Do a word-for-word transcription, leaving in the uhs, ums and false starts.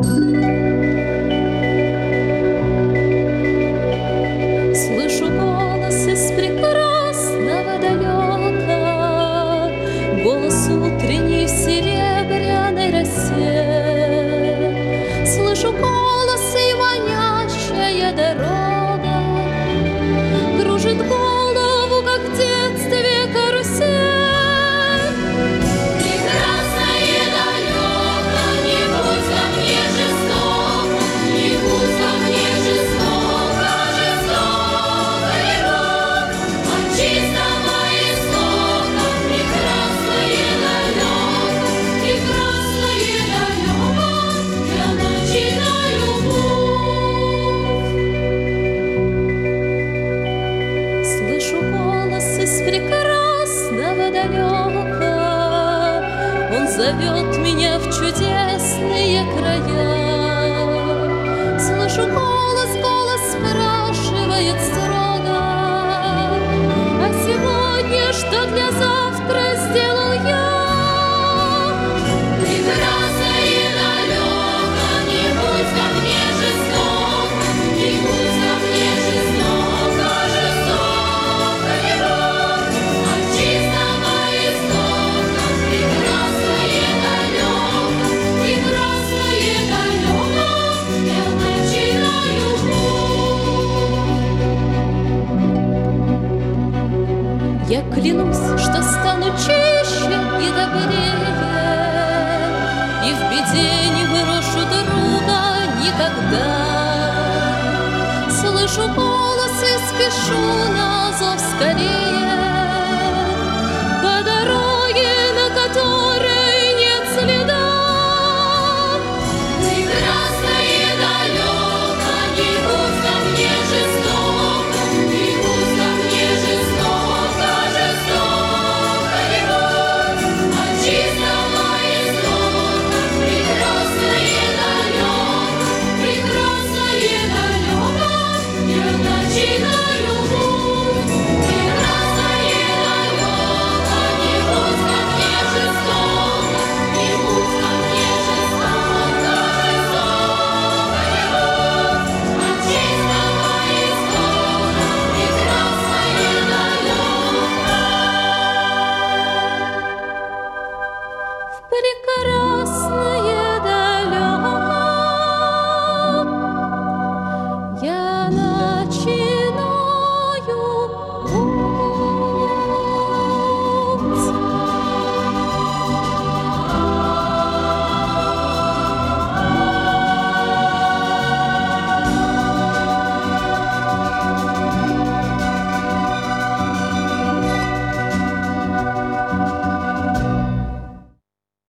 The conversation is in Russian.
Слышу голос из прекрасного далека, голос утренний в серебряной росе. Слышу голос и манящая дорога кружит голову, как в детстве карусель. Из прекрасного далека он зовет меня в чудесные края. Слышу голос, голос спрашивает строго: а сегодня что для завтра сделал я? Прекрасное далеко, не будь ко мне жесток, не будь ко мне жестоко, жестоко не будь. От чистого истока прекрасное далеко, прекрасное далеко, я начинаю путь. Я клянусь, что стану чище и добрее, и в беде не брошу друга никогда. Слышу голос и спешу на зов скорее.